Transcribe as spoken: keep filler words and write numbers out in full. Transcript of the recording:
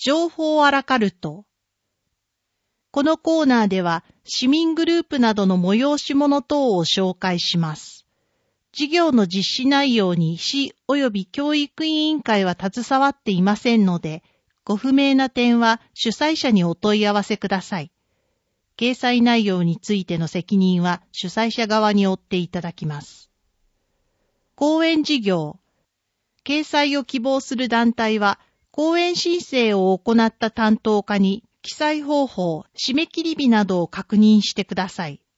情報アラカルト。このコーナーでは市民グループなどの催し物等を紹介します。事業の実施内容に市及び教育委員会は携わっていませんので、ご不明な点は主催者にお問い合わせください。掲載内容についての責任は主催者側に負っていただきます。講演事業。掲載を希望する団体は、講演申請を行った担当課に記載方法、締め切り日などを確認してください。